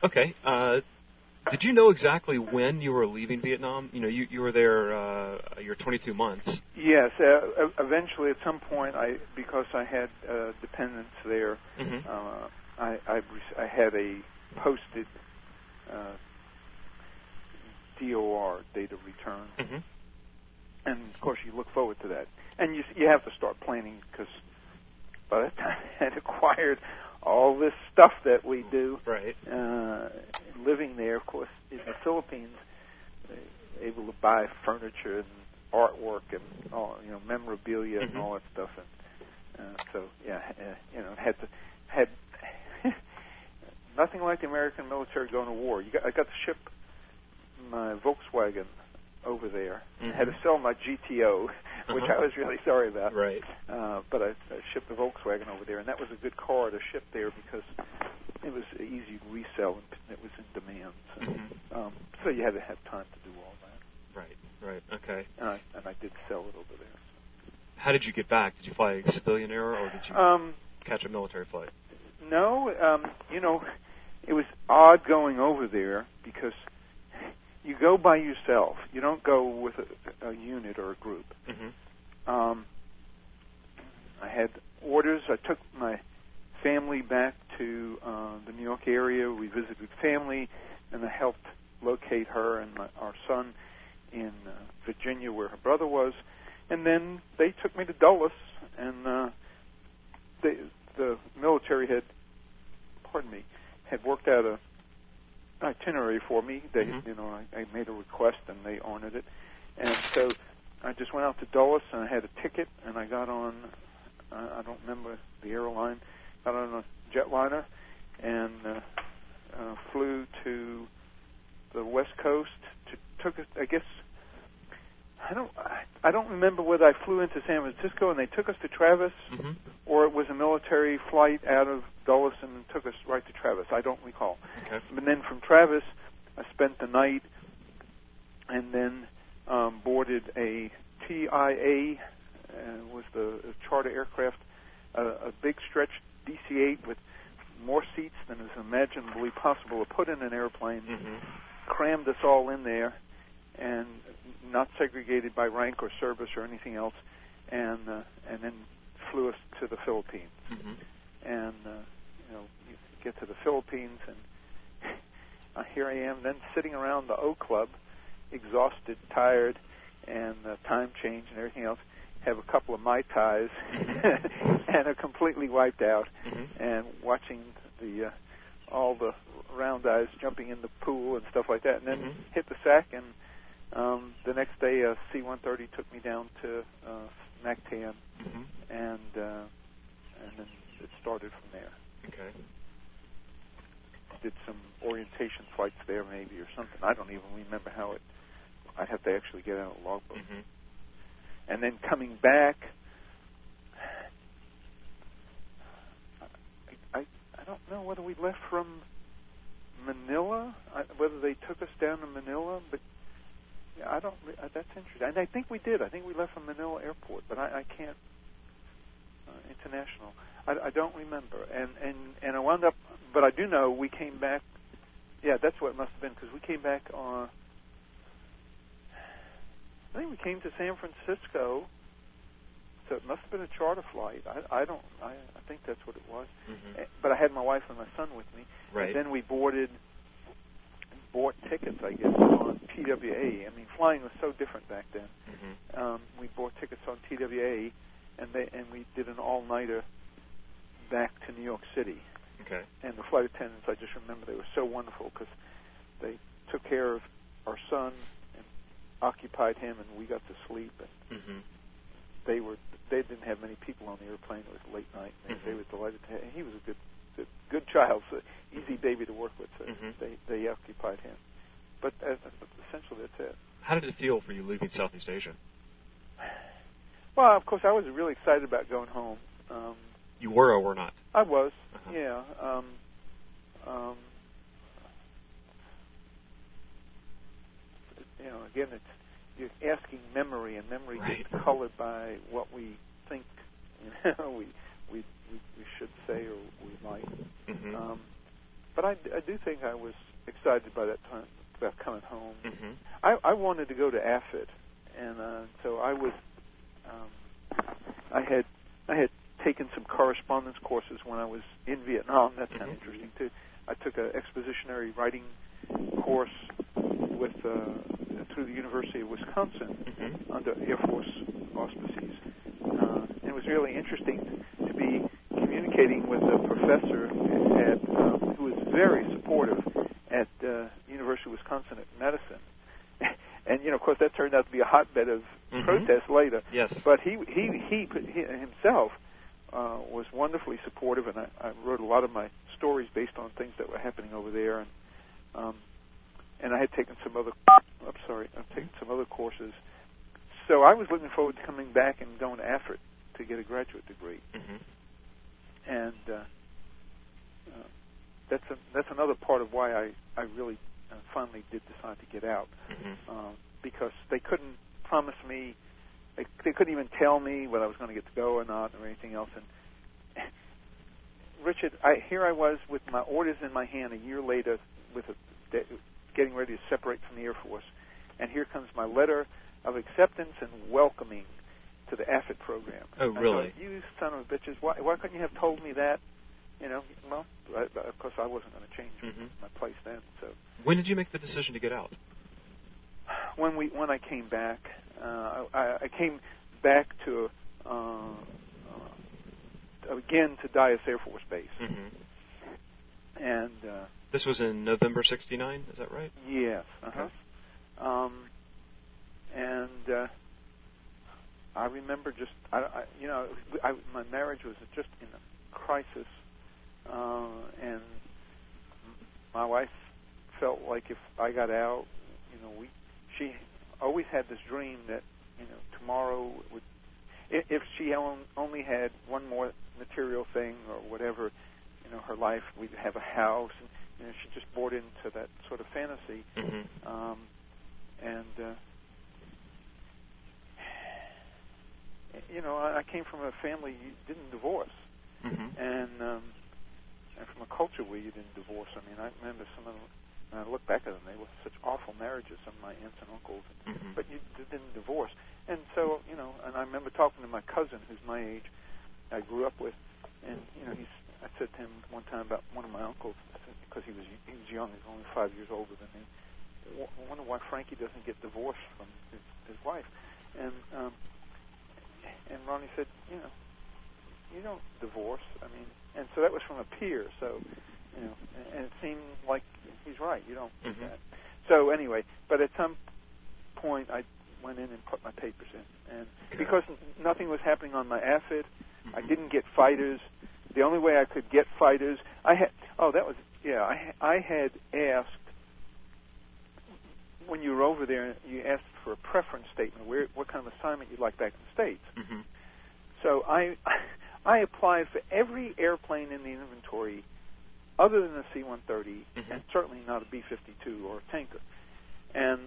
Okay. Did you know exactly when you were leaving Vietnam? You know, you were there your 22 months. Yes. Eventually, at some point, because I had dependents there, I had a posted DOR, date of return, and of course you look forward to that, and you have to start planning because by that time I had acquired all this stuff that we do. Right. Living there, of course, in the Philippines, able to buy furniture and artwork and all, memorabilia and all that stuff, and so had nothing like the American military going to war. I got to ship my Volkswagen over there. I had to sell my GTO, which I was really sorry about. Right. But I shipped the Volkswagen over there, and that was a good car to ship there because it was easy to resell and it was in demand. So you had to have time to do all that. Right. Okay. And I did sell it over there. So. How did you get back? Did you fly a civilian air, or did you catch a military flight? No. It was odd going over there because you go by yourself. You don't go with a unit or a group. I had orders. I took my family back to the New York area. We visited family, and I helped locate her and our son in Virginia, where her brother was. And then they took me to Dulles, and the military had worked out an itinerary for me. They, I made a request, and they honored it. And so I just went out to Dulles, and I had a ticket, and I got on, I don't remember the airline, got on a jetliner, and flew to the West Coast. Took us, I guess, I don't remember whether I flew into San Francisco and they took us to Travis, or it was a military flight out of Dulles and took us right to Travis. I don't recall. Okay. And then from Travis, I spent the night and then boarded a TIA, was the charter aircraft, a big stretch DC-8 with more seats than is imaginably possible to put in an airplane, crammed us all in there, and not segregated by rank or service or anything else, and then flew us to the Philippines. And you get to the Philippines, and here I am then sitting around the O Club, exhausted, tired, and time change and everything else. Have a couple of Mai Tais and are completely wiped out, and watching all the round eyes jumping in the pool and stuff like that, and then hit the sack. And the next day, C-130 took me down to Mactan, and then it started from there. Okay. Did some orientation flights there, maybe, or something. I don't even remember how it. I'd have to actually get out a logbook. And then coming back, I don't know whether we left from Manila, whether they took us down to Manila, but I don't. That's interesting. And I think we did. I think we left from Manila Airport, but I can't. International. I don't remember. And I wound up, but I do know we came back. Yeah, that's what it must have been, because we came back on. I think we came to San Francisco, so it must have been a charter flight. I think that's what it was. But I had my wife and my son with me. Right. And then we bought tickets, I guess, on TWA. I mean, flying was so different back then. We bought tickets on TWA, and we did an all-nighter back to New York City. Okay. And the flight attendants, I just remember they were so wonderful because they took care of our son and occupied him, and we got to sleep. And they didn't have many people on the airplane. It was late night, and they were delighted to have. And he was a good child, so easy baby to work with. So they occupied him. But essentially, that's it. How did it feel for you leaving Southeast Asia? Well, of course, I was really excited about going home. You were or were not? I was, yeah. Again, you're asking memory, and memory gets colored by what we think we should say or we might. but I do think I was excited by that time about coming home. Mm-hmm. I wanted to go to AFIT, and so I was. I had taken some correspondence courses when I was in Vietnam. That's kind of interesting too. I took an expositionary writing course with through the University of Wisconsin under Air Force auspices. It was really interesting to be communicating with a professor who was very supportive at University of Wisconsin at Madison. And of course, that turned out to be a hotbed of protest later. Yes. But he himself was wonderfully supportive, and I wrote a lot of my stories based on things that were happening over there. And I had taken some other. I've taken some other courses. So I was looking forward to coming back and going to AFIT to get a graduate degree. Mm-hmm. And that's another part of why I really finally did decide to get out, because they couldn't promise me, they couldn't even tell me whether I was going to get to go or not or anything else. And Richard, here I was with my orders in my hand a year later, getting ready to separate from the Air Force, and here comes my letter of acceptance and welcoming to the AFIT program. Oh, really? Thought, you son of a bitches, why couldn't you have told me that? Well, of course I wasn't going to change my place then. So when did you make the decision to get out? When I came back, I came back to again to Dyess Air Force Base, and this was in November '69. Is that right? Yes. Okay. And I remember just my marriage was just in a crisis. And my wife felt like if I got out, she always had this dream that, tomorrow would, if she only had one more material thing or whatever, her life, we'd have a house, and she just bought into that sort of fantasy. I came from a family you didn't divorce, and from a culture where you didn't divorce. I mean, I remember some of them, when I look back at them, they were such awful marriages, some of my aunts and uncles, but you didn't divorce. And so, and I remember talking to my cousin, who's my age, I grew up with, and, I said to him one time about one of my uncles, because he was young, he was only 5 years older than me, I wonder why Frankie doesn't get divorced from his wife. And Ronnie said, you don't divorce. I mean, and so that was from a peer. So, and it seemed like he's right. You don't do that. So anyway, but at some point I went in and put my papers in, and because nothing was happening on my AFIT, I didn't get fighters. The only way I could get fighters, I had asked, when you were over there, you asked for a preference statement, what kind of assignment you'd like back in the States. So I applied for every airplane in the inventory other than a C-130, and certainly not a B-52 or a tanker. And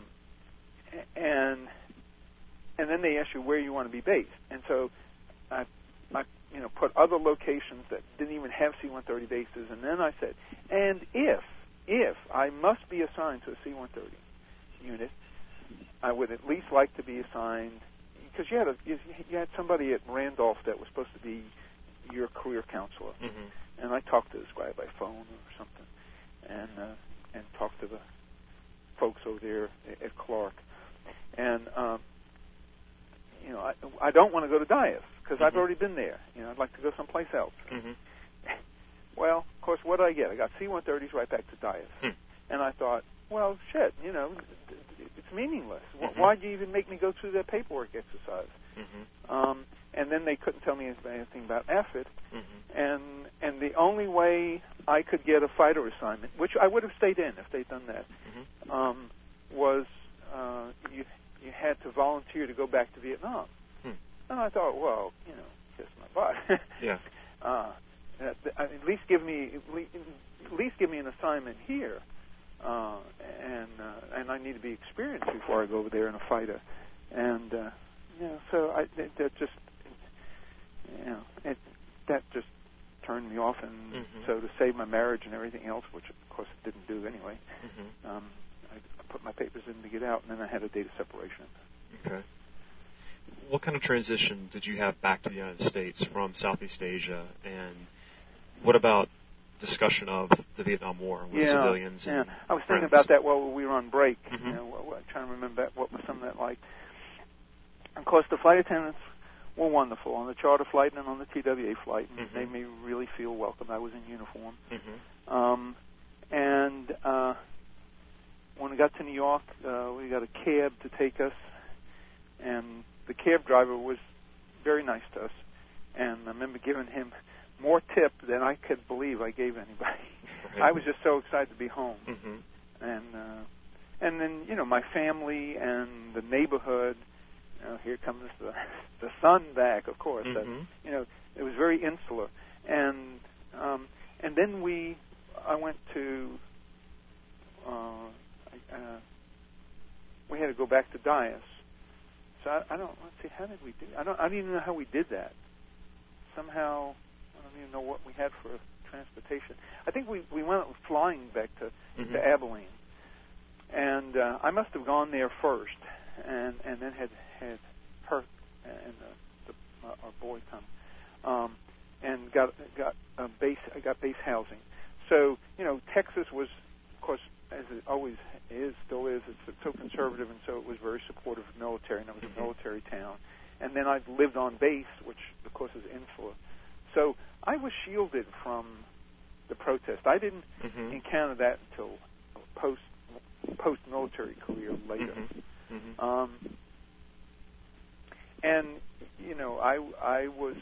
then they ask you where you want to be based. And so I put other locations that didn't even have C-130 bases, and then I said, and if I must be assigned to a C-130 unit, I would at least like to be assigned, because you had somebody at Randolph that was supposed to be your career counselor, and I talked to this guy by phone or something, and talked to the folks over there at Clark, and I don't want to go to Dyess because I've already been there. I'd like to go someplace else. Well, of course, what did I get? I got C-130s right back to Dyess, and I thought, well, shit, it's meaningless. Why'd you even make me go through that paperwork exercise? And then they couldn't tell me anything about AFIT, and the only way I could get a fighter assignment, which I would have stayed in if they'd done that, was you had to volunteer to go back to Vietnam. And I thought, well, kiss my butt. Yeah. At least give me an assignment here. And I need to be experienced before I go over there in a fighter, and that just turned me off, and so to save my marriage and everything else, which of course it didn't do anyway, I put my papers in to get out, and then I had a date of separation. Okay. What kind of transition did you have back to the United States from Southeast Asia, and what about discussion of the Vietnam War with civilians? Yeah, and I was friends? thinking about that while we were on break. You know, trying to remember what was some of that like. Of course, the flight attendants were wonderful on the charter flight and on the TWA flight, and made me really feel welcome. I was in uniform. And when we got to New York, we got a cab to take us, and the cab driver was very nice to us. And I remember giving him more tip than I could believe I gave anybody. I was just so excited to be home. And then, you know, my family and the neighborhood. You know, here comes the sun back, of course. You know, it was very insular. And then I went to, we had to go back to Dyess. So let's see, how did we do? I don't even know how we did that. Somehow, I don't even know what we had for transportation. I think we went flying back to Abilene, and I must have gone there first, and then had her and our boy come, and got base housing. So, you know, Texas was, of course, as it always is, still is, it's so conservative, and so it was very supportive of military, and it was a military town. And then I lived on base, which, of course, is insular. So I was shielded from the protest. I didn't encounter that until post-military career later. And, you know, I was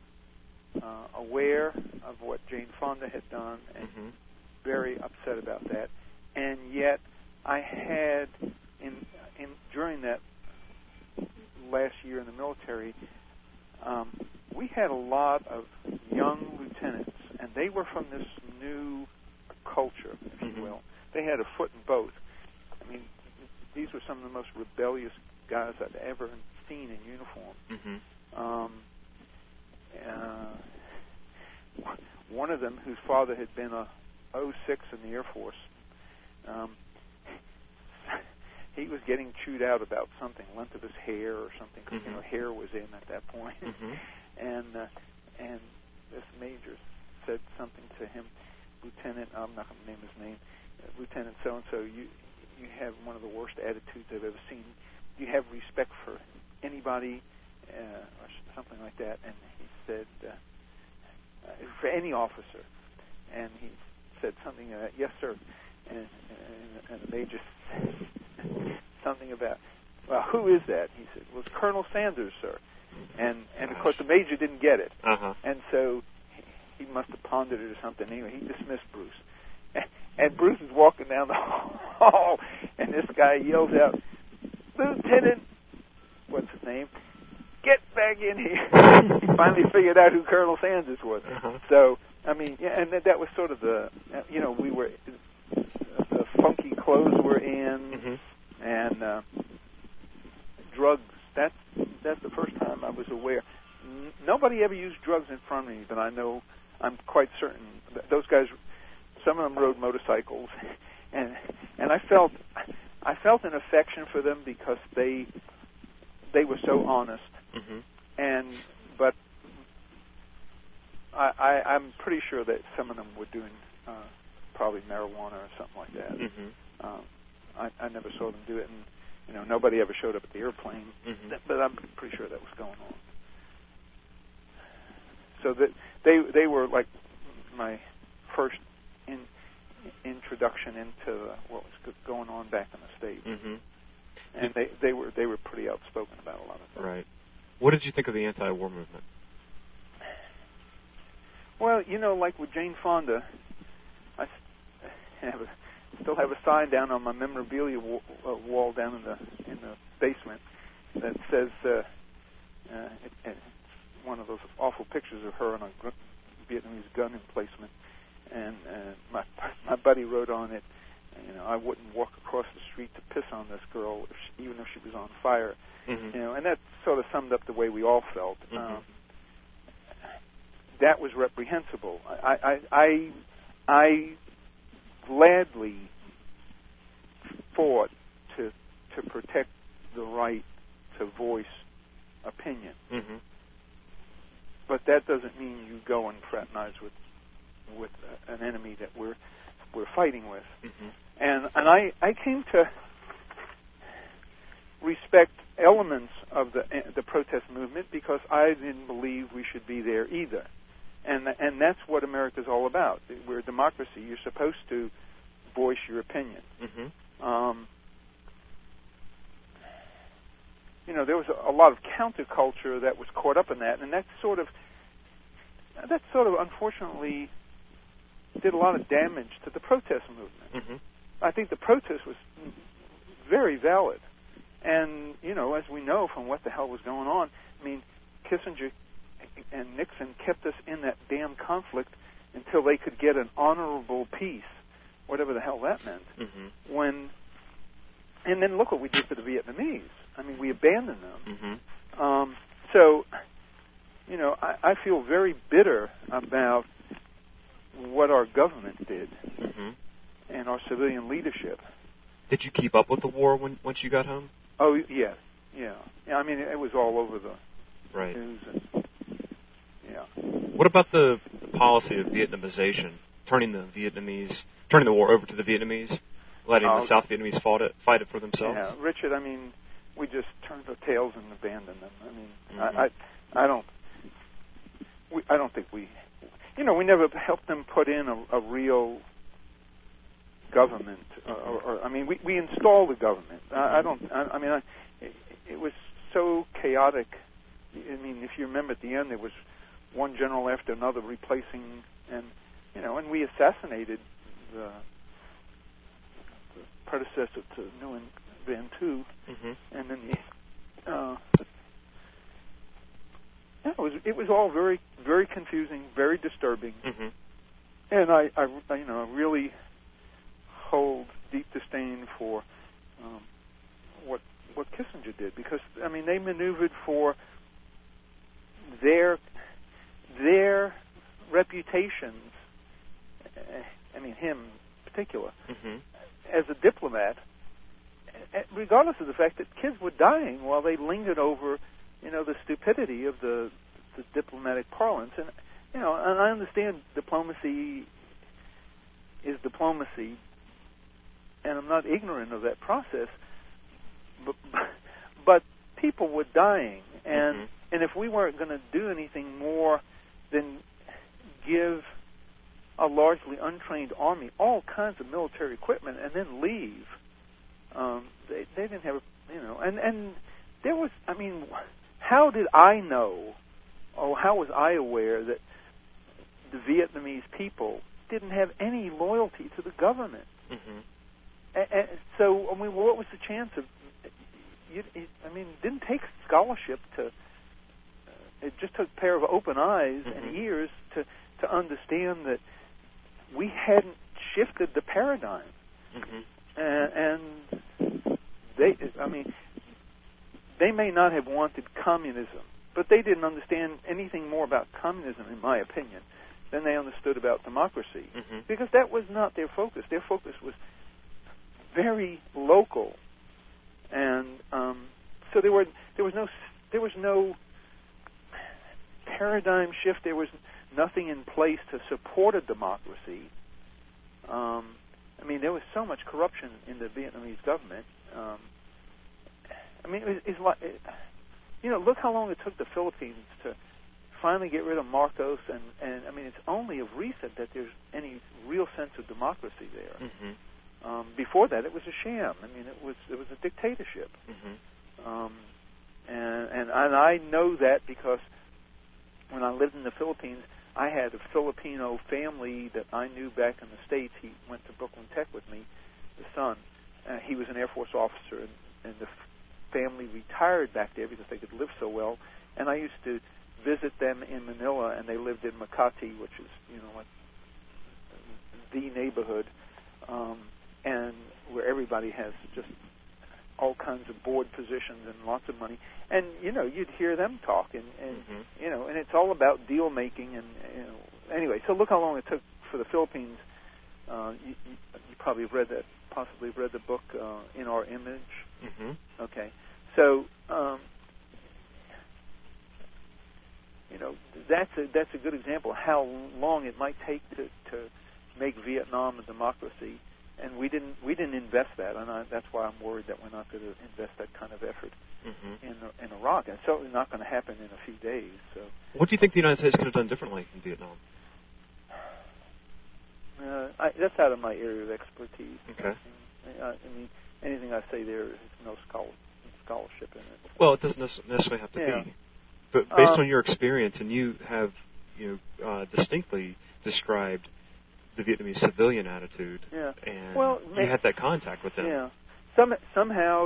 aware of what Jane Fonda had done and very upset about that. And yet I had, during that last year in the military, we had a lot of young lieutenants, and they were from this new culture, if you will. They had a foot in both. I mean, these were some of the most rebellious guys I've ever seen in uniform. One of them, whose father had been a 06 in the Air Force, he was getting chewed out about something, length of his hair or something, because you know, hair was in at that point. And this major said something to him, Lieutenant, I'm not going to name his name, Lieutenant so-and-so, you have one of the worst attitudes I've ever seen. Do you have respect for anybody, or something like that? And he said, for any officer. And he said something, yes, sir. And the major said something about, well, who is that? He said, well, it's Colonel Sanders, sir. And of course, the major didn't get it. And so he must have pondered it or something. Anyway, he dismissed Bruce. And Bruce is walking down the hall, and this guy yells out, Lieutenant, what's his name? Get back in here. He finally figured out who Colonel Sanders was. So, I mean, yeah, and that was sort of the, you know, the funky clothes were in, and drugs. That's the first time I was aware. Nobody ever used drugs in front of me, but I know, I'm quite certain. Those guys, some of them rode motorcycles, and I felt an affection for them because they were so honest. But I'm pretty sure that some of them were doing probably marijuana or something like that. I never saw them do it, and you know, nobody ever showed up at the airplane. But I'm pretty sure that was going on. So that they were like my first introduction into what was going on back in the States. And they were pretty outspoken about a lot of things. Right. What did you think of the anti-war movement? Well, you know, like with Jane Fonda, I still have a sign down on my memorabilia wall down in the basement that says it's one of those awful pictures of her on a Vietnamese gun emplacement, and my buddy wrote on it, you know, I wouldn't walk across the street to piss on this girl, even if she was on fire. You know, and that sort of summed up the way we all felt. that was reprehensible. I gladly fought to protect the right to voice opinion. Mm-hmm. But that doesn't mean you go and fraternize with an enemy that we're fighting with. Mm-hmm. And I came to respect elements of the protest movement because I didn't believe we should be there either. And that's what America's all about. We're a democracy. You're supposed to voice your opinion. Mm-hmm. There was a lot of counterculture that was caught up in that, and that sort of unfortunately did a lot of damage to the protest movement. Mm-hmm. I think the protest was very valid. And, as we know from what the hell was going on, I mean, Kissinger and Nixon kept us in that damn conflict until they could get an honorable peace, whatever the hell that meant. Mm-hmm. And then look what we did to the Vietnamese. I mean, we abandoned them. Mm-hmm. So, I feel very bitter about what our government did mm-hmm. and our civilian leadership. Did you keep up with the war once you got home? Oh, yes. Yeah. I mean, it was all over the right. news. And, yeah. What about the policy of Vietnamization, turning the war over to the Vietnamese, letting the South Vietnamese fight it for themselves? Yeah, Richard, I mean, we just turned our tails and abandoned them. I mean, mm-hmm. I don't think we never helped them put in a real government, or I mean, we installed the government. It was so chaotic. I mean, if you remember at the end, there was one general after another replacing, and we assassinated the predecessor to Nguyen Van Tu, mm-hmm. and then it was all very, very confusing, very disturbing, mm-hmm. and I really hold deep disdain for what Kissinger did, because I mean they maneuvered for their reputations. I mean him in particular, mm-hmm. as a diplomat, regardless of the fact that kids were dying while they lingered over, the stupidity of the diplomatic parlance. And and I understand diplomacy is diplomacy, and I'm not ignorant of that process. But people were dying, and mm-hmm. and if we weren't going to do anything more than give a largely untrained army all kinds of military equipment and then leave, they didn't have and there was, I mean, how did I know, or how was I aware that the Vietnamese people didn't have any loyalty to the government? Mm-hmm. So, I mean, what was the chance of? It didn't take scholarship to. It just took a pair of open eyes mm-hmm. and ears to understand that we hadn't shifted the paradigm. Mm-hmm. And they may not have wanted communism, but they didn't understand anything more about communism, in my opinion, than they understood about democracy, mm-hmm. because that was not their focus. Their focus was very local, and so there was no paradigm shift. There was nothing in place to support a democracy. There was so much corruption in the Vietnamese government. It's like, look how long it took the Philippines to finally get rid of Marcos, and it's only of recent that there's any real sense of democracy there. Mm-hmm. Before that, it was a sham. It was a dictatorship. Mm-hmm. And I know that because when I lived in the Philippines, I had a Filipino family that I knew back in the States. He went to Brooklyn Tech with me, the son. He was an Air Force officer, and the family retired back there because they could live so well. And I used to visit them in Manila, and they lived in Makati, which is, like the neighborhood, and where everybody has just all kinds of board positions and lots of money. And, you'd hear them talk, and and it's all about deal making. And, anyway, so look how long it took for the Philippines. You probably possibly read the book In Our Image. Mm-hmm. Okay. So, that's a good example of how long it might take to make Vietnam a democracy, and we didn't invest that, and that's why I'm worried that we're not going to invest that kind of effort in Iraq, and it's certainly not going to happen in a few days. So, what do you think the United States could have done differently in Vietnam? That's out of my area of expertise. Okay. I mean, anything I say there is no scholarship in it. Well, it doesn't necessarily have to be. But based on your experience, and you have distinctly described the Vietnamese civilian attitude, and you had that contact with them. Yeah, somehow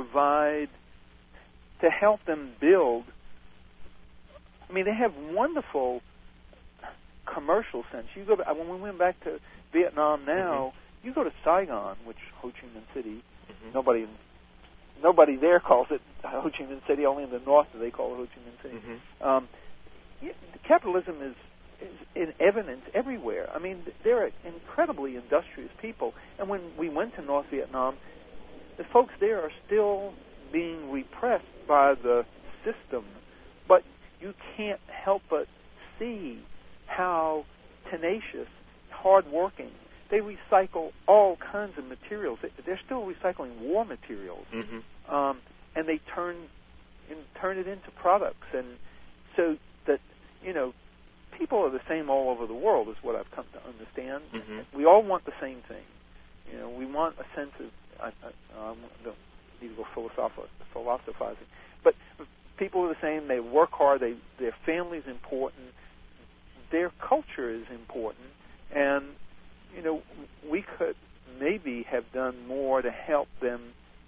to help them build. I mean, they have wonderful commercial sense. You go when we went back to Vietnam now, you go to Saigon, which Ho Chi Minh City, nobody there calls it Ho Chi Minh City. Only in the north do they call it Ho Chi Minh City. Capitalism is in evidence everywhere. I mean, they're incredibly industrious people. And when we went to North Vietnam, the folks there are still being repressed by the system. But you can't help but see how tenacious, hard-working. They recycle all kinds of materials. They're still recycling war materials, and they turn it into products. And so that people are the same all over the world, is what I've come to understand. We all want the same thing. We want a sense of. I don't need to go philosophizing, but people are the same. They work hard. Their family's important. Their culture is important, and we could maybe have done more to help them.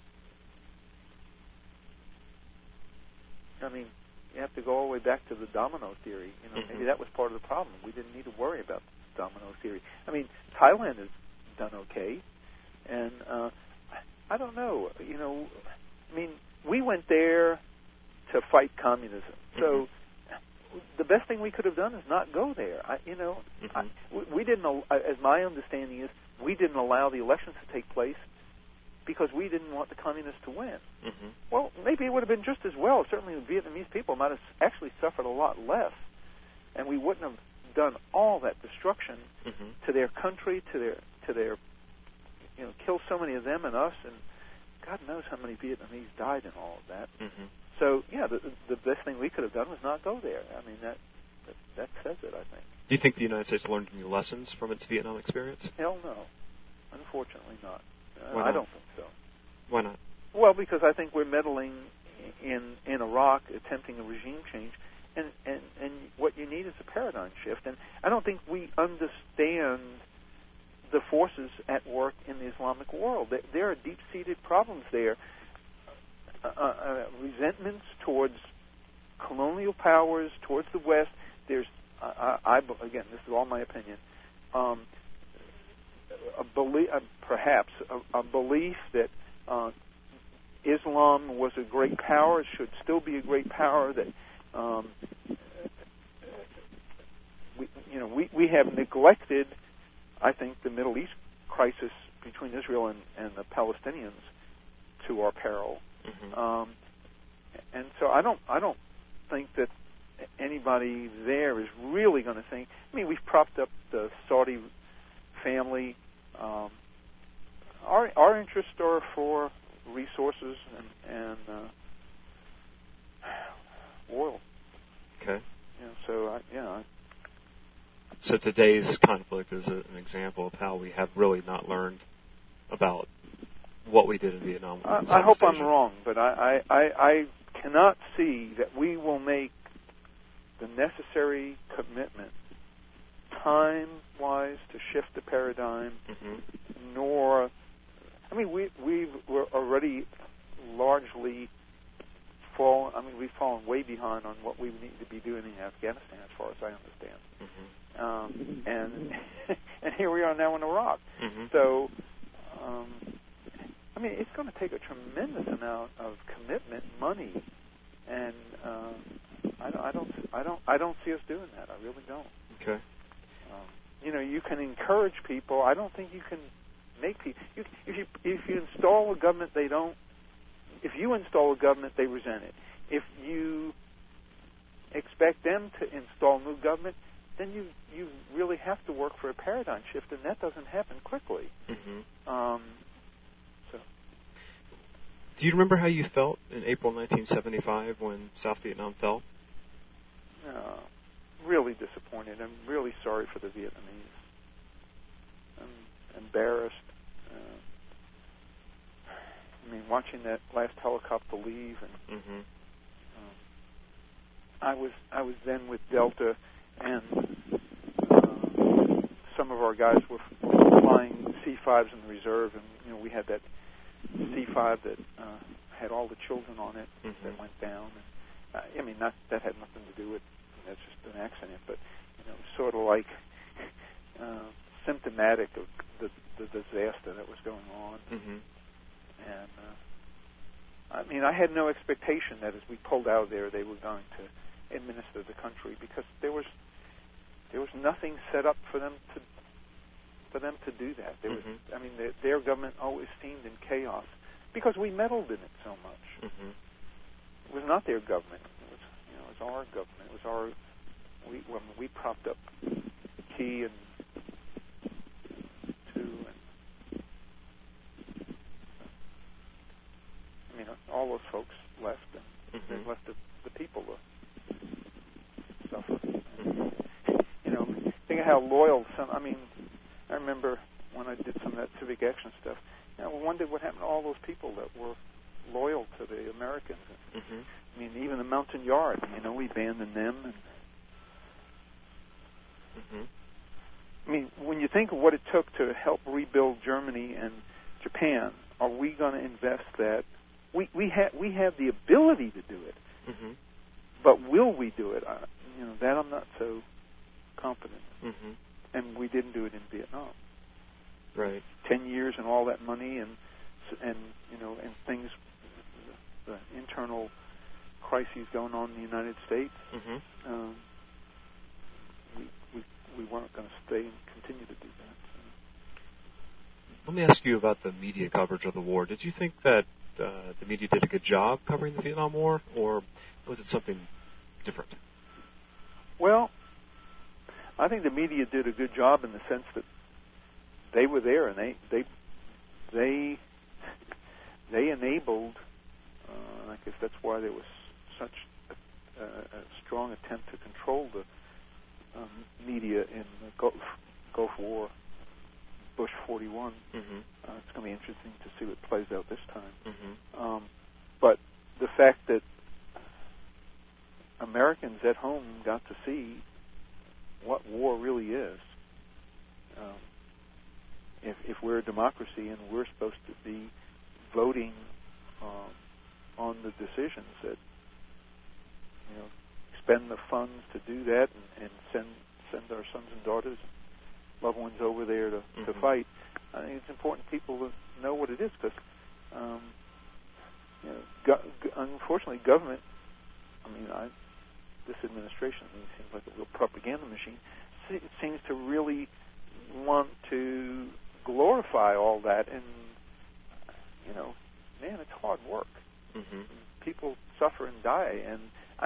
I mean, you have to go all the way back to the domino theory. Maybe that was part of the problem. We didn't need to worry about the domino theory. I mean, Thailand has done okay, and I don't know. I mean, we went there to fight communism, so. The best thing we could have done is not go there. We didn't. As my understanding is, we didn't allow the elections to take place because we didn't want the communists to win. Well, maybe it would have been just as well. Certainly, the Vietnamese people might have actually suffered a lot less, and we wouldn't have done all that destruction to their country, to their, kill so many of them and us, and God knows how many Vietnamese died in all of that. So, the best thing we could have done was not go there. I mean, that says it, I think. Do you think the United States learned any lessons from its Vietnam experience? Hell no. Unfortunately not. Why not? I don't think so. Why not? Well, because I think we're meddling in Iraq, attempting a regime change, and what you need is a paradigm shift. And I don't think we understand the forces at work in the Islamic world. There are deep-seated problems there. Resentments towards colonial powers, towards the West. There's, again, this is all my opinion, perhaps a belief that Islam was a great power, should still be a great power, that we have neglected, I think, the Middle East crisis between Israel and the Palestinians to our peril. And so I don't think that anybody there is really going to think. I mean, we've propped up the Saudi family. Our interests are for resources and oil. Okay. So today's conflict is an example of how we have really not learned about what we did in Vietnam. I hope I'm wrong, but I cannot see that we will make the necessary commitment, time-wise, to shift the paradigm, nor... I mean, we're already largely fallen... I mean, we've fallen way behind on what we need to be doing in Afghanistan, as far as I understand. And here we are now in Iraq. So... I mean, it's going to take a tremendous amount of commitment, money, and I don't see us doing that. I really don't. Okay. You can encourage people. I don't think you can make people. If you install a government, they don't. If you install a government, they resent it. If you expect them to install new government, then you really have to work for a paradigm shift, and that doesn't happen quickly. Mm-hmm. Do you remember how you felt in April 1975 when South Vietnam fell? Really disappointed. I'm really sorry for the Vietnamese. I'm embarrassed. Watching that last helicopter leave, and mm-hmm. I was then with Delta, and some of our guys were flying C-5s in the reserve, and we had that C-5 that had all the children on it mm-hmm. that went down. And, that had nothing to do with that's just an accident, but sort of like symptomatic of the disaster that was going on. Mm-hmm. And I had no expectation that as we pulled out of there, they were going to administer the country, because there was nothing set up for them to do that. There mm-hmm. was, their government always seemed in chaos because we meddled in it so much. Mm-hmm. It was not their government. It was our government. It was we propped up Key and all those folks left, and mm-hmm. they left the people to suffer. Mm-hmm. Think of how loyal I remember when I did some of that civic action stuff, I wondered what happened to all those people that were loyal to the Americans. Mm-hmm. Even the Mountain Yard, we abandoned them. And mm-hmm. When you think of what it took to help rebuild Germany and Japan, are we going to invest that? We have the ability to do it, mm-hmm. but will we do it? That I'm not so confident. Mm-hmm. And we didn't do it in Vietnam. Right. 10 years and all that money and things, the internal crises going on in the United States. Mm-hmm. We weren't going to stay and continue to do that. So. Let me ask you about the media coverage of the war. Did you think that the media did a good job covering the Vietnam War, or was it something different? Well, I think the media did a good job in the sense that they were there and they enabled. I guess that's why there was such a strong attempt to control the media in the Gulf War, Bush 41. Mm-hmm. It's going to be interesting to see what plays out this time. Mm-hmm. But the fact that Americans at home got to see what war really is. If we're a democracy and we're supposed to be voting on the decisions that spend the funds to do that and send our sons and daughters, loved ones over there to fight, I think it's important people to know what it is, because unfortunately government, this administration seems like a real propaganda machine. It seems to really want to glorify all that, and man, it's hard work. Mm-hmm. People suffer and die, and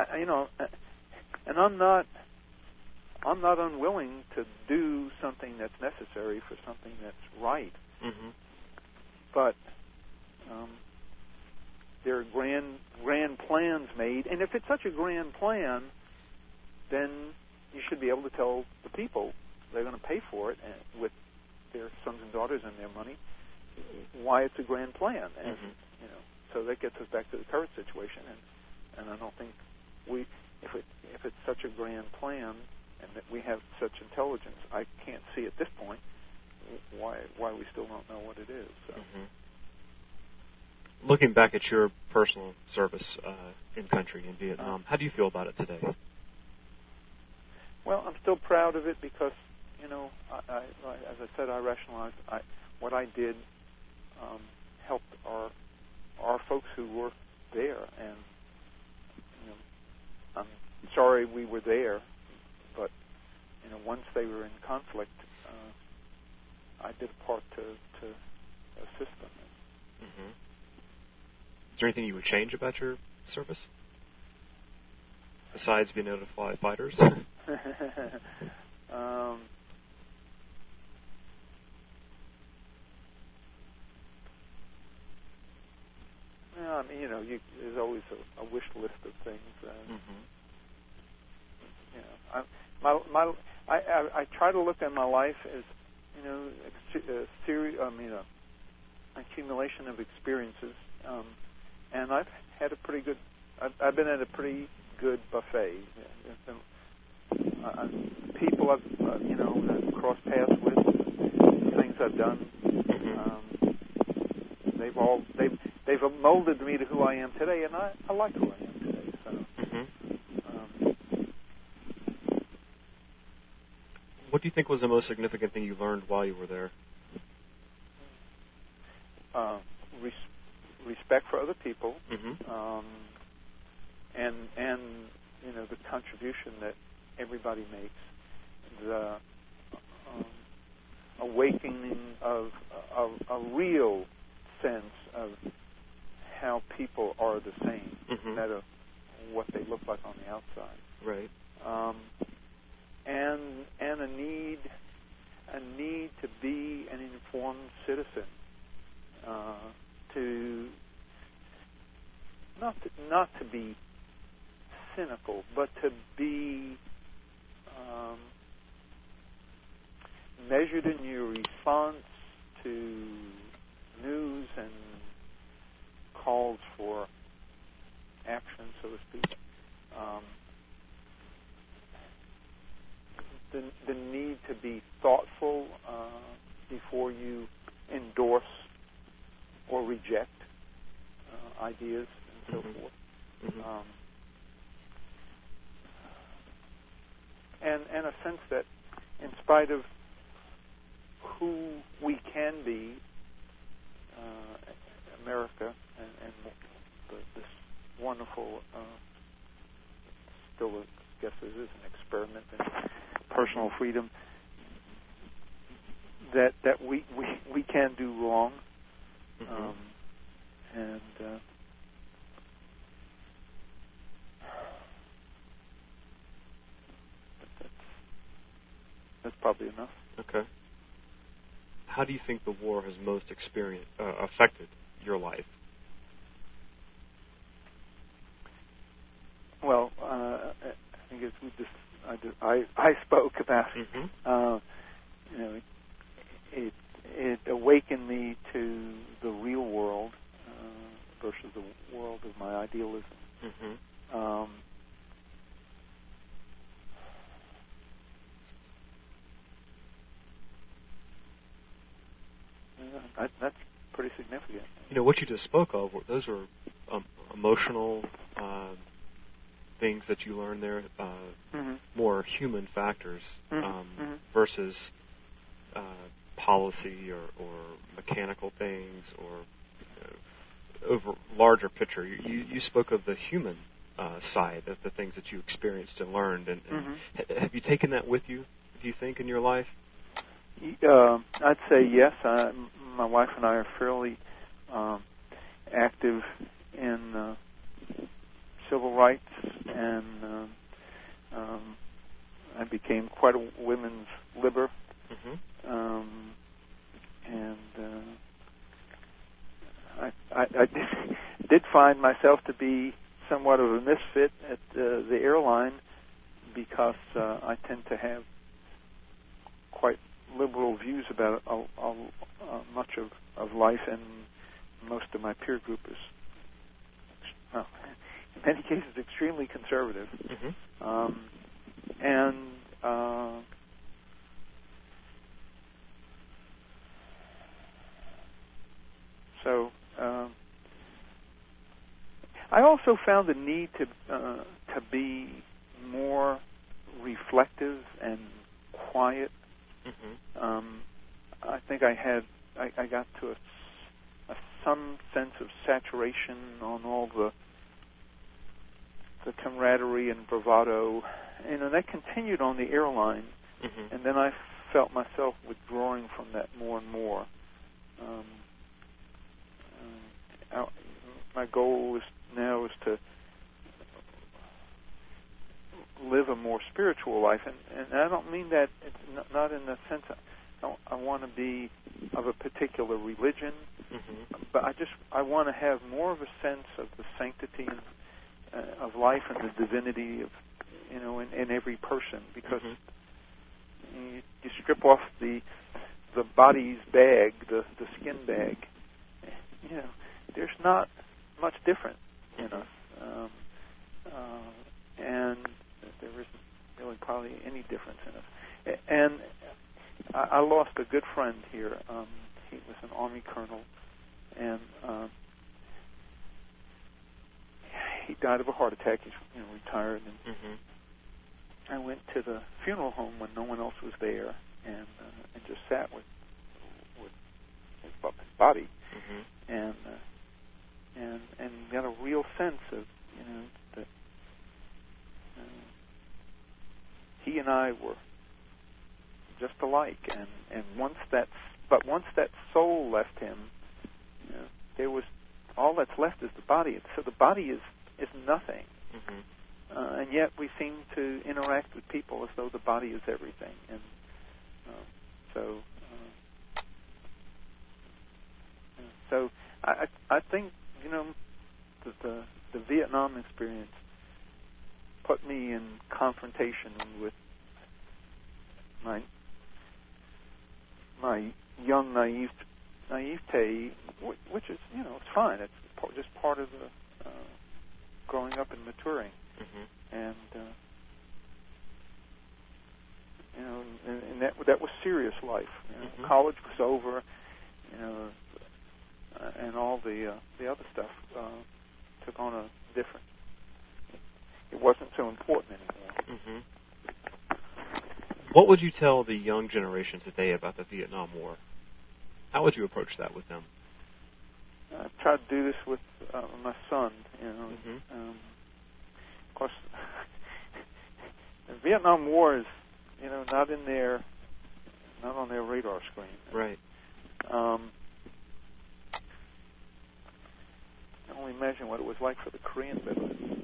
and I'm not unwilling to do something that's necessary for something that's right. Mm-hmm. But there are grand plans made, and if it's such a grand plan, then you should be able to tell the people they're going to pay for it with their sons and daughters and their money why it's a grand plan. And so that gets us back to the current situation, and I don't think if it's such a grand plan and that we have such intelligence, I can't see at this point why we still don't know what it is. So. Mm-hmm. Looking back at your personal service in country in Vietnam, how do you feel about it today? Well, I'm still proud of it because, I as I said, I rationalized what I did helped our folks who were there. And I'm sorry we were there, but once they were in conflict, I did a part to assist them. Mm-hmm. Is there anything you would change about your service besides being able to fly fighters? I mean, there's always a wish list of things. I try to look at my life as accumulation of experiences, and I've had a pretty good. I've been at a pretty good buffet. People I've crossed paths with, things I've done. They've molded me to who I am today, and I like who I am today. So. What do you think was the most significant thing you learned while you were there? Respect for other people, mm-hmm. And the contribution that everybody makes, the awakening of a real sense of how people are the same, mm-hmm. no matter what they look like on the outside. Right. And a need to be an informed citizen, to not to be cynical, but to be measured in your response to news and calls for action, so to speak. The need to be thoughtful before you endorse or reject ideas and so mm-hmm. forth. Mm-hmm. And a sense that in spite of who we can be, America and this wonderful, still I guess this is an experiment in personal freedom, that we can do wrong, mm-hmm. and that's probably enough. Okay. How do you think the war has most affected your life? Well, I think as I spoke about, mm-hmm. It awakened me to the real world versus the world of my idealism. Mm-hmm. That's pretty significant. What you just spoke of, those were emotional things that you learned there, mm-hmm. more human factors mm-hmm. versus policy or mechanical things or over larger picture. You spoke of the human side of the things that you experienced and learned, and mm-hmm. Have you taken that with you, do you think, in your life? I'd say yes. My wife and I are fairly active in civil rights, and I became quite a women's libber, mm-hmm. And I did find myself to be somewhat of a misfit at the airline, because I tend to have quite liberal views about much of life, and most of my peer group is, in many cases, extremely conservative. Mm-hmm. So I also found the need to be more reflective and quiet. Mm-hmm. I think I got to a some sense of saturation on all the camaraderie and bravado, and that continued on the airline. Mm-hmm. And then I felt myself withdrawing from that more and more. My goal now is to live a more spiritual life, and I don't mean that it's not in the sense I want to be of a particular religion, mm-hmm. but I want to have more of a sense of the sanctity of life and the divinity of in every person, because mm-hmm. you strip off the body's bag, the skin bag, there's not much different in us, and there isn't really probably any difference in us. And I lost a good friend here. He was an Army colonel, and he died of a heart attack. He's retired, and mm-hmm. I went to the funeral home when no one else was there, and just sat with his body, mm-hmm. and got a real sense of that he and I were just alike, and once that soul left him, there was all that's left is the body. So the body is nothing, mm-hmm. And yet we seem to interact with people as though the body is everything, and so I think that the Vietnam experience put me in confrontation with my young naivete, which is it's fine. It's just part of the growing up and maturing, mm-hmm. and and that was serious life. Mm-hmm. College was over, and all the other stuff took on a different. It wasn't so important anymore. Mm-hmm. What would you tell the young generation today about the Vietnam War? How would you approach that with them? I tried to do this with my son. Mm-hmm. Of course, the Vietnam War is, not on their radar screen. Right. I can only imagine what it was like for the Korean veterans.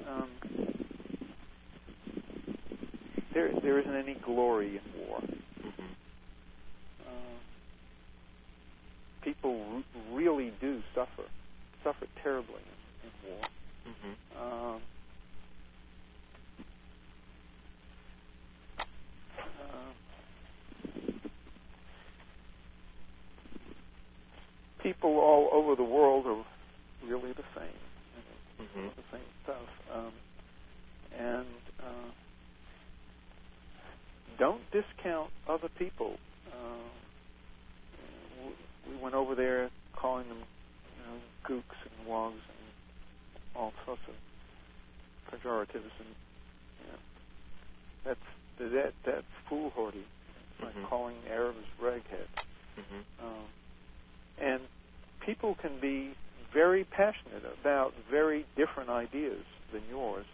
There isn't any glory in war. Mm-hmm. People really do suffer terribly in war. Mm-hmm. People all over the world are really the same. Mm-hmm. The same stuff. And don't discount other people. We went over there calling them, gooks and wogs and all sorts of pejoratives, and that's foolhardy. It's like mm-hmm. calling Arabs ragheads. Mm-hmm. And people can be very passionate about very different ideas than yours,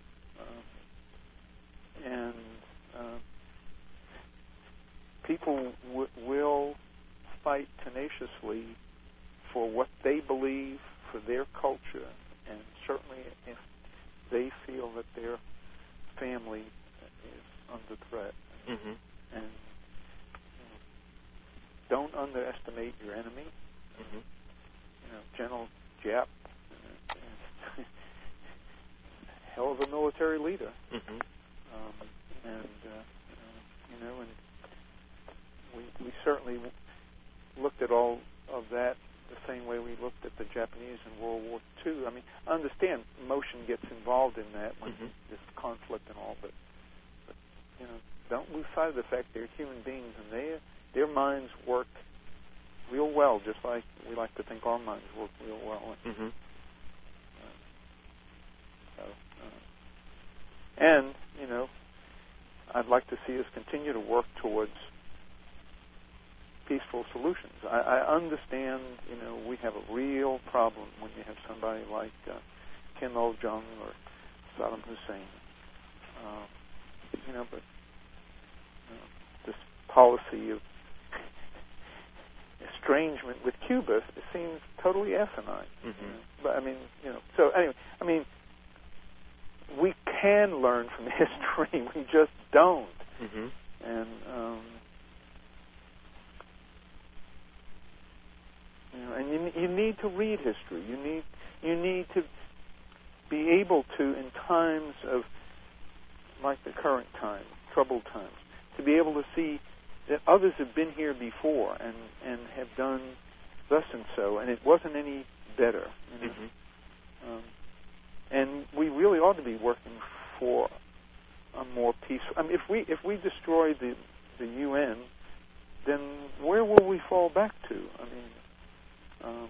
and people will fight tenaciously for what they believe, for their culture, and certainly if they feel that their family is under threat. Mm-hmm. And don't underestimate your enemy. Mm-hmm. General Giap, hell of a military leader. Mm-hmm. And we certainly looked at all of that the same way we looked at the Japanese in World War II. I mean, I understand emotion gets involved in that when mm-hmm. there's conflict and all, but don't lose sight of the fact they're human beings, and their minds work real well, just like we like to think our minds work real well. Mm-hmm. And I'd like to see us continue to work towards peaceful solutions. I understand, we have a real problem when you have somebody like Kim Il-jung or Saddam Hussein. But this policy of estrangement with Cuba seems totally asinine. But so anyway, we can learn from history. We just don't. And and you need to read history. You need to be able to, in times of like the current time, troubled times, to be able to see that others have been here before and have done thus and so, and it wasn't any better. And we really ought to be working for a more peaceful. I mean, if we destroy the UN, then where will we fall back to? I mean,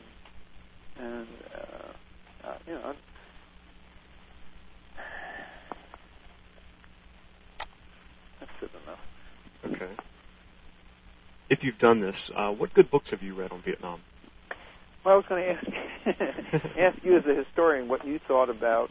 that's it enough. Okay. If you've done this, what good books have you read on Vietnam? Well, I was going to ask you as a historian what you thought about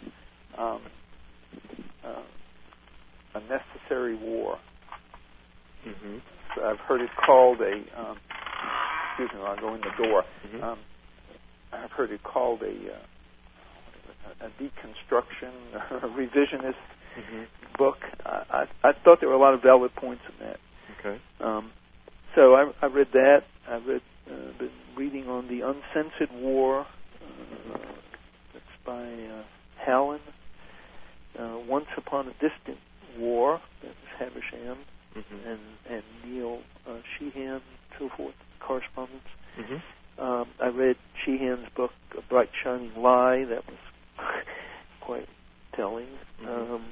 A Necessary War. So I've heard it called excuse me, I'll go in the door. I've heard it called a deconstruction, a revisionist book. I thought there were a lot of valid points in that. Okay. So I read that. I've been reading on The Uncensored War. That's by Hallen. Once Upon a Distant War. That's Havisham and Neil Sheehan, so forth, correspondence. I read Sheehan's book, A Bright Shining Lie. That was quite telling. And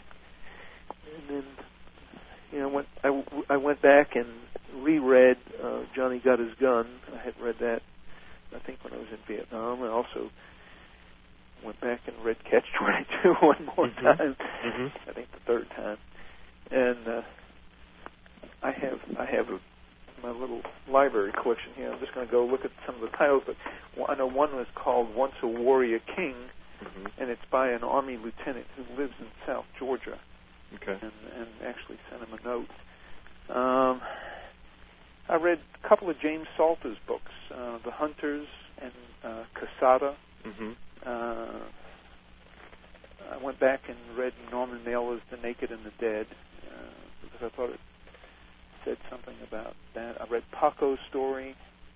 then, I went back and reread Johnny Got His Gun. I had read that, I think, when I was in Vietnam. I also went back and read Catch-22 one more time. I think the third time. And I have my little library collection here. I'm just going to go look at some of the titles, but I know one was called Once a Warrior King, and it's by an Army lieutenant who lives in South Georgia. Okay. And actually sent him a note. I read a couple of James Salter's books, The Hunters and Casada. I went back and read Norman Mailer's The Naked and the Dead because I thought it said something about that. I read Paco's story,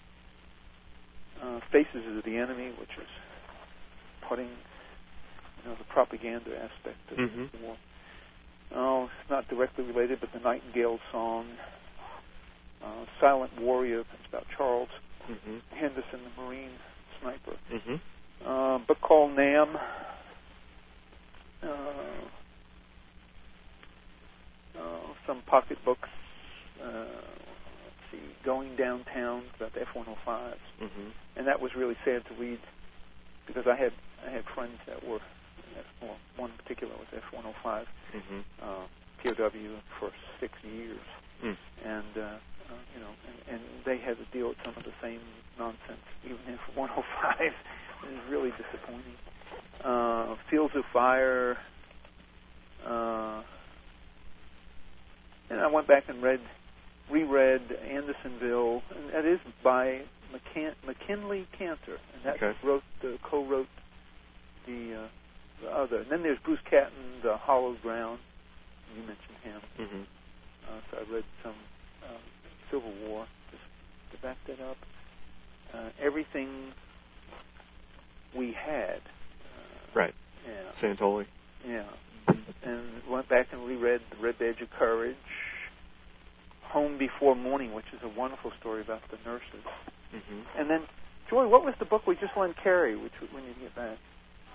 Faces of the Enemy, which is putting the propaganda aspect of the war. Oh, it's not directly related, but The Nightingale Song, Silent Warrior, it's about Charles Henderson, the Marine sniper. Book called Nam. Some pocket books. Let's see, Going Downtown, about the F-105s, and that was really sad to read because I had friends that were. Well, one in particular was F-105, POW for 6 years, and and they had to deal with some of the same nonsense, even F-105. It was really disappointing. Fields of Fire, and I went back and reread Andersonville, and that is by McKinley Cantor, and that co-wrote the other. And then there's Bruce Catton, The Hollow Ground. You mentioned him. So I read some Civil War just to back that up. Everything We Had. Right. Yeah. Santoli. Yeah. And went back and reread The Red Badge of Courage. Home Before Morning, which is a wonderful story about the nurses. And then, Joy, what was the book we just lent Carrie, which when you get back?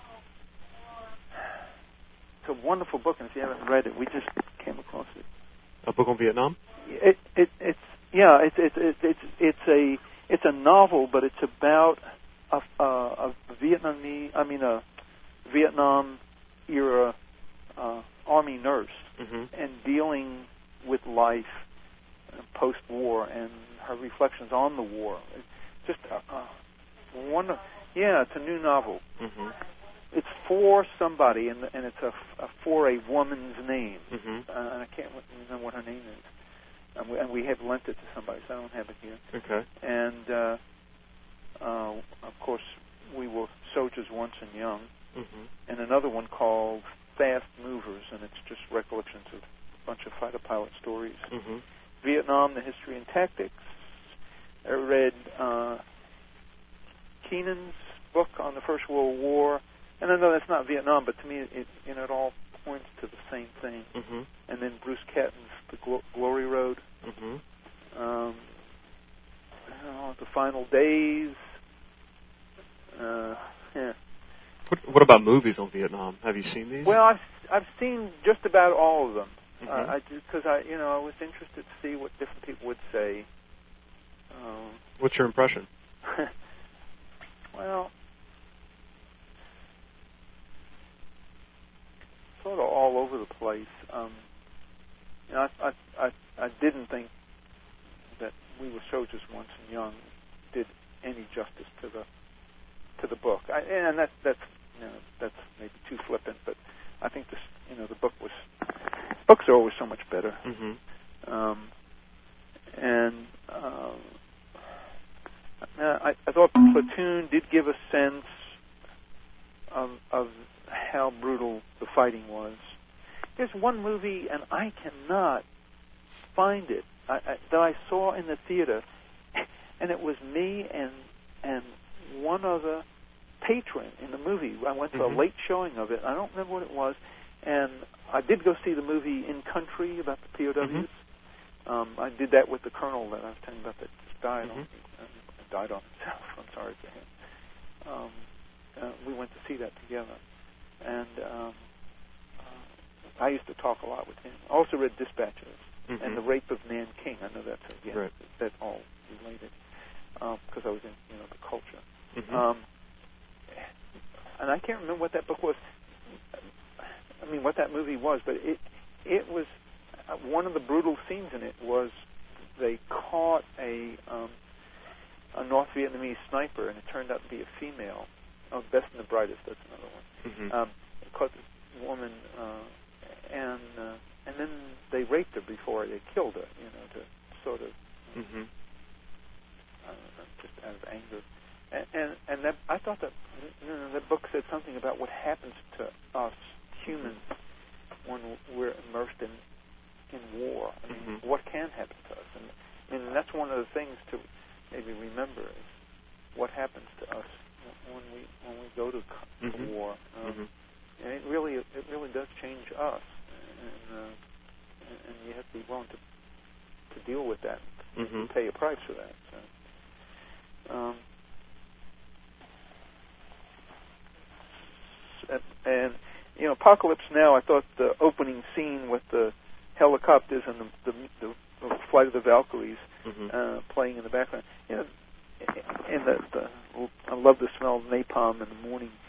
It's a wonderful book, and if you haven't read it, we just came across it. A book on Vietnam? It's a novel, but it's about a Vietnam era Army nurse and dealing with life post-war and her reflections on the war. It's just it's a new novel. Mm-hmm. It's for somebody, and it's for a woman's name. Mm-hmm. And I can't remember what her name is. And we have lent it to somebody, so I don't have it here. Okay. And of course, we were soldiers once and young. Mm-hmm. And another one called Fast Movers, and it's just recollections of a bunch of fighter pilot stories. Mm-hmm. Vietnam, the History and Tactics. I read Keenan's book on the First World War, and I know that's not Vietnam, but to me it all points to the same thing. Mm-hmm. And then Bruce Catton's The Glory Road. Mm-hmm. The Final Days. Yeah. What about movies on Vietnam? Have you seen these? Well, I've seen just about all of them. Mm-hmm. Because I was interested to see what different people would say. What's your impression? Well, sort of all over the place. I didn't think that We Were Soldiers Once and Young did any justice to the book. And that's maybe too flippant, but I think the books are always so much better. Mm-hmm. I thought Platoon did give a sense of how brutal the fighting was. There's one movie, and I cannot find it, that I saw in the theater, and it was me and one other patron in the movie. I went to a late showing of it. I don't remember what it was, and I did go see the movie In Country about the POWs. Mm-hmm. I did that with the colonel that I was telling you about that just died on himself. I'm sorry for him. We went to see that together, and I used to talk a lot with him. I also read Dispatches and The Rape of Nanking. I know that's all related because I was in the culture. Mm-hmm. And I can't remember what that book was. I mean, what that movie was, but it was one of the brutal scenes in it was they caught a North Vietnamese sniper, and it turned out to be a female. Oh, Best and the Brightest, that's another one. Mm-hmm. They caught this woman, and then they raped her before they killed her, to sort of just out of anger. And that, I thought that that book said something about what happens to us humans when we're immersed in war. I mean, what can happen to us? And that's one of the things to maybe remember is what happens to us when we go to war. And it really does change us, and you have to be willing to deal with that, and pay a price for that. So. And Apocalypse Now, I thought the opening scene with the helicopters and the Flight of the Valkyries playing in the background, and I love the smell of napalm in the morning.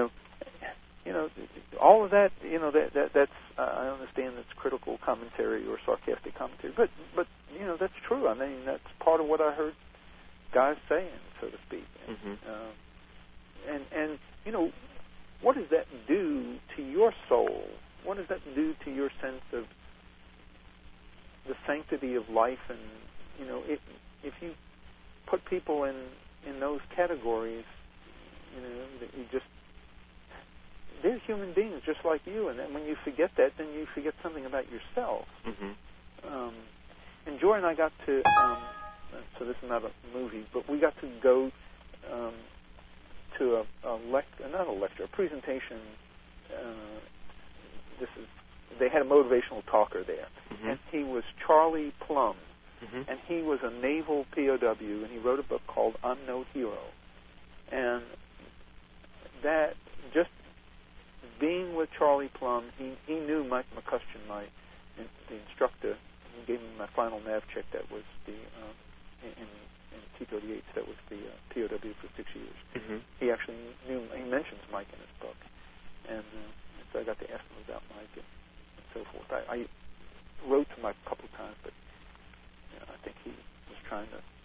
All of that. That's I understand it's critical commentary or sarcastic commentary, but that's true. I mean, that's part of what I heard guys saying, so to speak. And what does that do to your soul? What does that do to your sense of the sanctity of life? And if you put people in those categories, they're human beings just like you. And then when you forget that, then you forget something about yourself. And Joy and I got to, so this is not a movie, but we got to go to a presentation. They had a motivational talker there, and he was Charlie Plum, and he was a naval POW, and he wrote a book called I'm No Hero. And that, just being with Charlie Plum, he knew Mike McCusker, the instructor. He gave me my final nav check. That was the in T-38s. That was the POW for 6 years. He actually knew. He mentions Mike in his book, and so I got to ask him about Mike and so forth. I wrote to Mike a couple of times, but I think he was trying to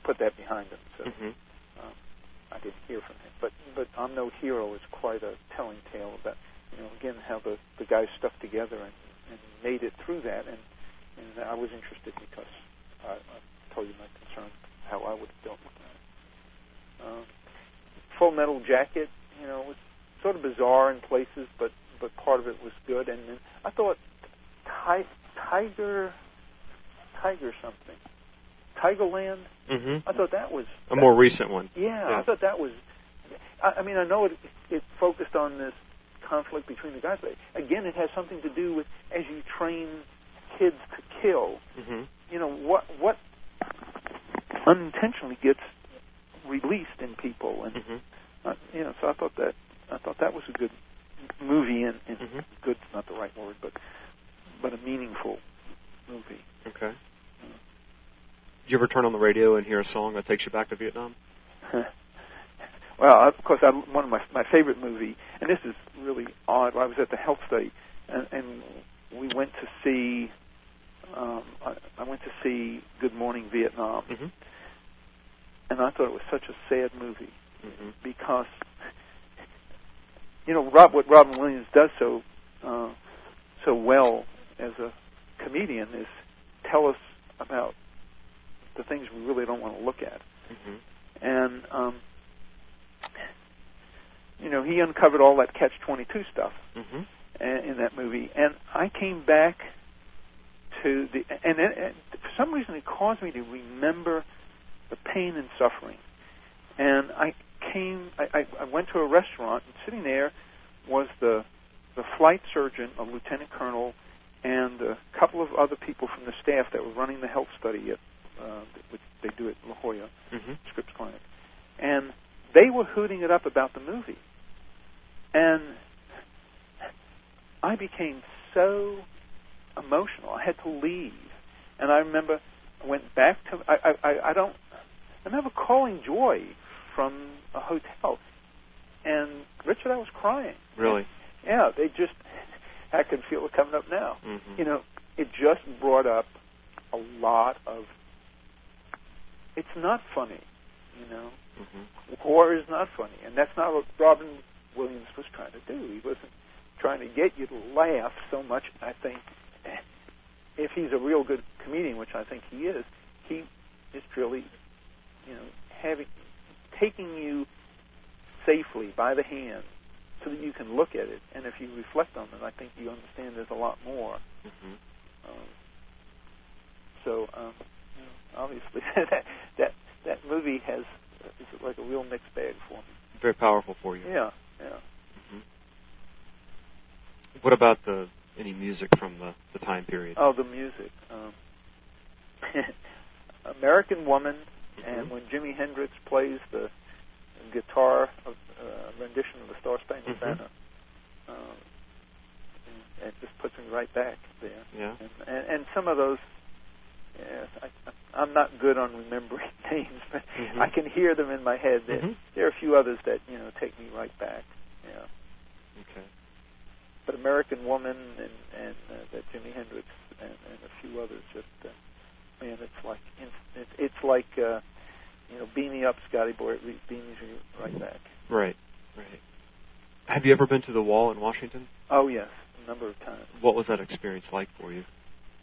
put that behind him. So I didn't hear from him. But I'm No Hero is quite a telling tale about, again, how the guys stuck together and made it through that. And I was interested because I told you my concern, how I would have dealt with that. Full Metal Jacket, was sort of bizarre in places, but part of it was good. And then I thought Tigerland. I thought that was a more recent one. Yeah, I thought that was. I mean, I know it focused on this conflict between the guys, but again, it has something to do with as you train kids to kill. What unintentionally gets released in people, and so I thought that was a good movie, and good's not the right word, but a meaningful movie. Okay. Do you ever turn on the radio and hear a song that takes you back to Vietnam? Well, of course, one of my favorite movie, and this is really odd. I was at the health study, and we went to see. I went to see Good Morning Vietnam, and I thought it was such a sad movie because what Robin Williams does so well as a comedian is tell us about the things we really don't want to look at. And he uncovered all that Catch-22 stuff in that movie. And I came back to and for some reason it caused me to remember the pain and suffering. And I went to a restaurant, and sitting there was the flight surgeon, a lieutenant colonel, and a couple of other people from the staff that were running the health study at which they do at La Jolla Scripps Clinic. And they were hooting it up about the movie. And I became so emotional. I had to leave. And I remember I went back to... I remember calling Joy from a hotel. And, Richard, I was crying. Really? Yeah, they just... I can feel it coming up now. It just brought up a lot of... It's not funny, War is not funny, and that's not what Robin Williams was trying to do. He wasn't trying to get you to laugh so much. I think if he's a real good comedian, which I think he is really, taking you safely by the hand so that you can look at it, and if you reflect on it, I think you understand there's a lot more. Obviously, that movie is like a real mixed bag for me. Very powerful for you. Yeah. What about any music from the time period? Oh, the music. American Woman, and when Jimi Hendrix plays the guitar rendition of the Star Spangled Banner, it just puts me right back there. Yeah. And some of those. Yes, I'm not good on remembering names, but I can hear them in my head. There are a few others that take me right back. Yeah. Okay. But American Woman and that Jimi Hendrix and a few others, just man, it's like beam me up, Scotty boy. It beams you right back. Right. Have you ever been to the Wall in Washington? Oh yes, a number of times. What was that experience like for you?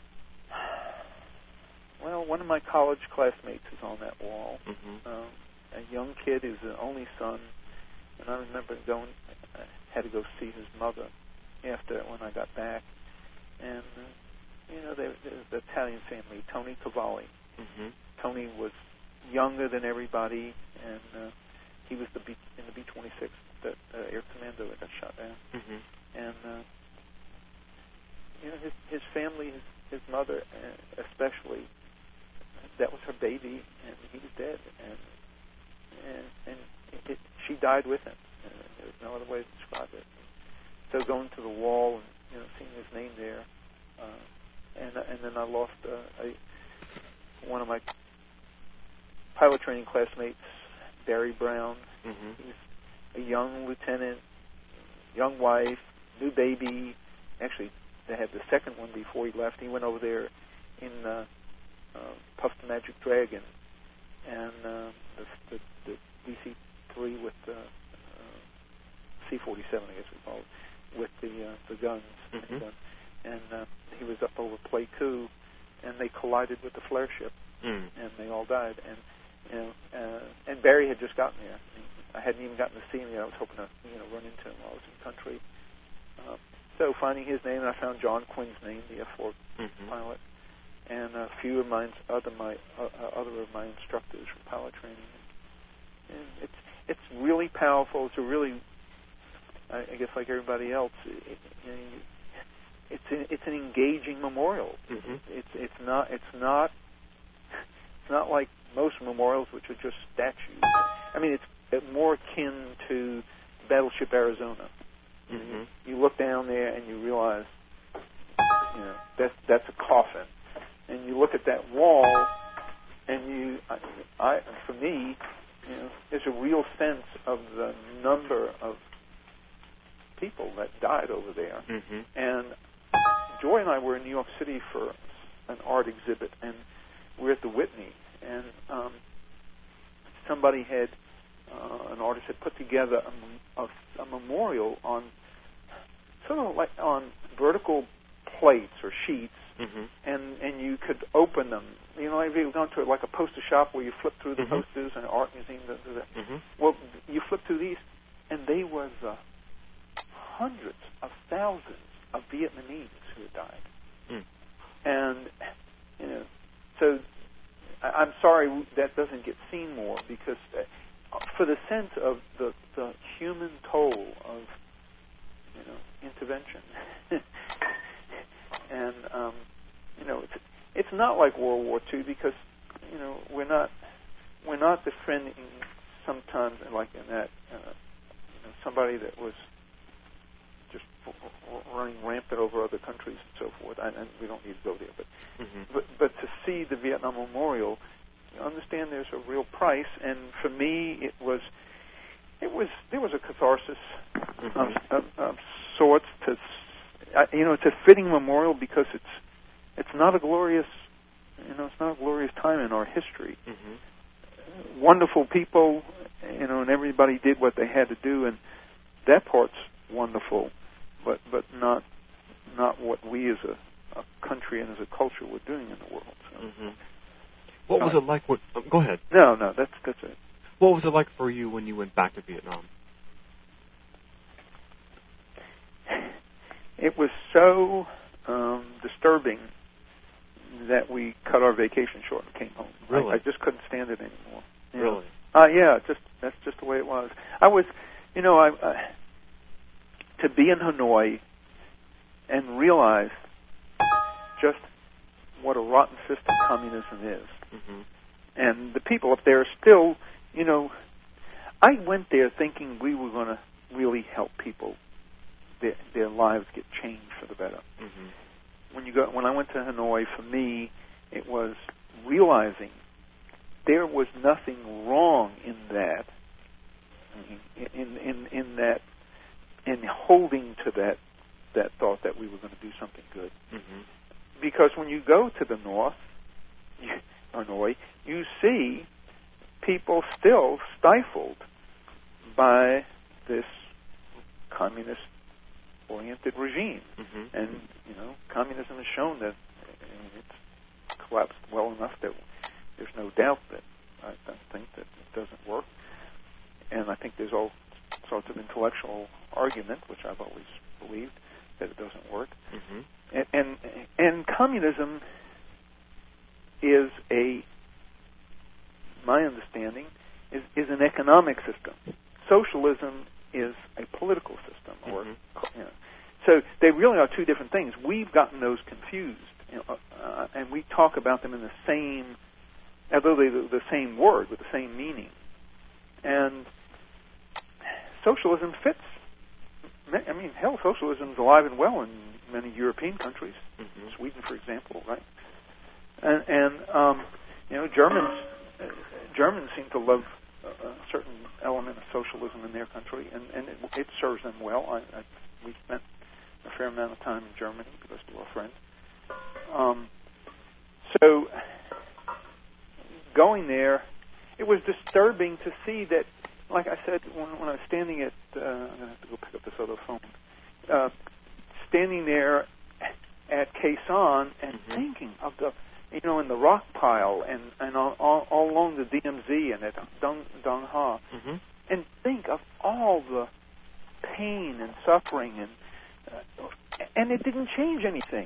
Well, one of my college classmates is on that wall. A young kid who's the only son, and I remember I had to go see his mother when I got back. And, there's the Italian family, Tony Cavalli. Tony was younger than everybody, and he was in the B-26, that air commando that got shot down. And, his family, his mother especially, that was her baby, and he was dead, and she died with him. There's no other way to describe it. So going to the wall and seeing his name there, and then I lost one of my pilot training classmates, Barry Brown. He's a young lieutenant, young wife, new baby. Actually, they had the second one before he left. He went over there in Puff the Magic Dragon, and the DC-3 with the C-47, I guess we call it, with the guns. Mm-hmm. And he was up over Pleiku, and they collided with the flare ship, and they all died. And Barry had just gotten there. I hadn't even gotten to see him yet. I was hoping to run into him while I was in the country. So finding his name, I found John Quinn's name, the F-4 pilot, and a few of other of my instructors from pilot training. And it's really powerful. It's a really, I guess, like everybody else, it's an engaging memorial. Mm-hmm. It's not like most memorials, which are just statues. I mean, it's more akin to Battleship Arizona. Mm-hmm. You look down there and you realize, that's a coffin, and you look at that wall, and for me, there's a real sense of the number of people that died over there. Mm-hmm. And Joy and I were in New York City for an art exhibit, and we're at the Whitney, and somebody had, an artist had put together a memorial on sort of like on vertical plates or sheets, mm-hmm. and you could open them. If you've gone to like a poster shop where you flip through the mm-hmm. posters and an art museum, mm-hmm. well, you flip through these, and they was hundreds of thousands of Vietnamese who had died. Mm. And, so I'm sorry that doesn't get seen more, because for the sense of the human toll of, intervention. And, it's not like World War II, because, we're not defending sometimes, like in that, somebody that was just running rampant over other countries and so forth. And we don't need to go there, mm-hmm. but to see the Vietnam Memorial, you understand there's a real price. And for me, there was a catharsis mm-hmm. of sorts. It's a fitting memorial because it's not a glorious, it's not a glorious time in our history. Mm-hmm. Wonderful people, and everybody did what they had to do, and that part's wonderful, but not what we as a country and as a culture were doing in the world. So. Mm-hmm. What was it like? Go ahead. No, that's it. What was it like for you when you went back to Vietnam? It was so disturbing that we cut our vacation short and came home. Really? I just couldn't stand it anymore. Really? Yeah, that's just the way it was. I was, to be in Hanoi and realize just what a rotten system communism is. Mm-hmm. And the people up there are still, I went there thinking we were going to really help people, their lives get changed for the better. Mm-hmm. When I went to Hanoi, for me, it was realizing there was nothing wrong in that, in holding to that thought that we were going to do something good. Mm-hmm. Because when you go to the north, Hanoi, you see people still by this communist-oriented regime. Mm-hmm. And, communism has shown that it's collapsed well enough that there's no doubt that I don't think that it doesn't work. And I think there's all sorts of intellectual argument, which I've always believed, that it doesn't work. Mm-hmm. And communism is my understanding, is an economic system. Socialism is a political system, or mm-hmm. So they really are two different things. We've gotten those confused, and we talk about them in the same, although they're the same word with the same meaning. And socialism fits. I mean, hell, socialism is alive and well in many European countries, mm-hmm. Sweden, for example, right? And Germans seem to love a certain element of socialism in their country, and it serves them well. We spent a fair amount of time in Germany because we were friends. So going there, it was disturbing to see that, like I said, when I was standing at, I'm going to have to go pick up this other phone, standing there at Khe Sanh and thinking of the, in the rock pile and all along the DMZ and at Dong Ha, and think of all the pain and suffering, and it didn't change anything.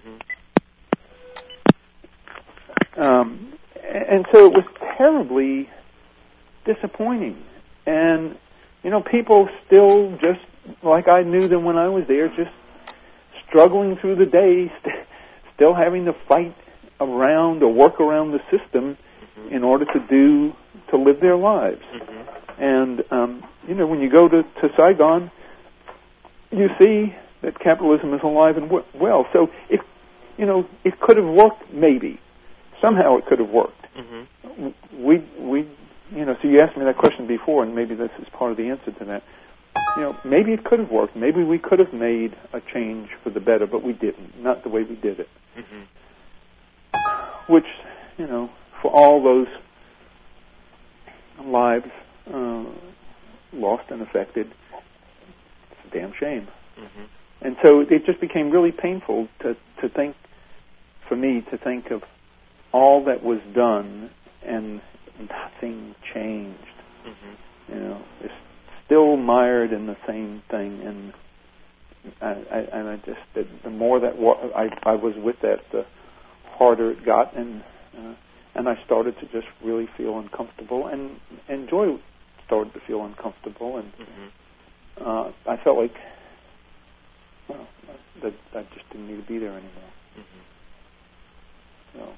And so it was terribly disappointing. And, people still just, like I knew them when I was there, just struggling through the day, still having to fight around or work around the system in order to live their lives. And, when you go to Saigon, you see that capitalism is alive and well. So it could have worked, maybe. Somehow it could have worked. So you asked me that question before, and maybe this is part of the answer to that. Maybe it could have worked. Maybe we could have made a change for the better, but we didn't. Not the way we did it. Which, for all those lives lost and affected, it's a damn shame. And so it just became really painful to think, for me, to think of all that was done and nothing changed. It's still mired in the same thing, and I just, the more that I was with that, the harder it got, and I started to just really feel uncomfortable, and Joy started to feel uncomfortable, and I felt like, that I just didn't need to be there anymore. So.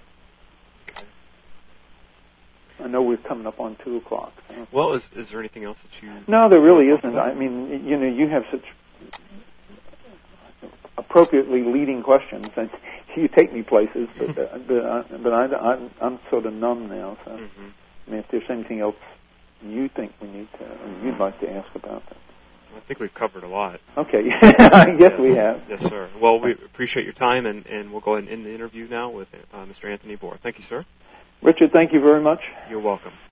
I know we're coming up on 2 o'clock. So. Well, is there anything else that you... No, there really isn't. I mean, you have such appropriately leading questions, and you take me places, but I'm sort of numb now. So, I mean, if there's anything else you think we need to, or you'd like to ask about that. I think we've covered a lot. Okay, I guess we have. Yes, sir. Well, we appreciate your time, and we'll go ahead and end the interview now with Mr. Anthony Bohr. Thank you, sir. Richard, thank you very much. You're welcome.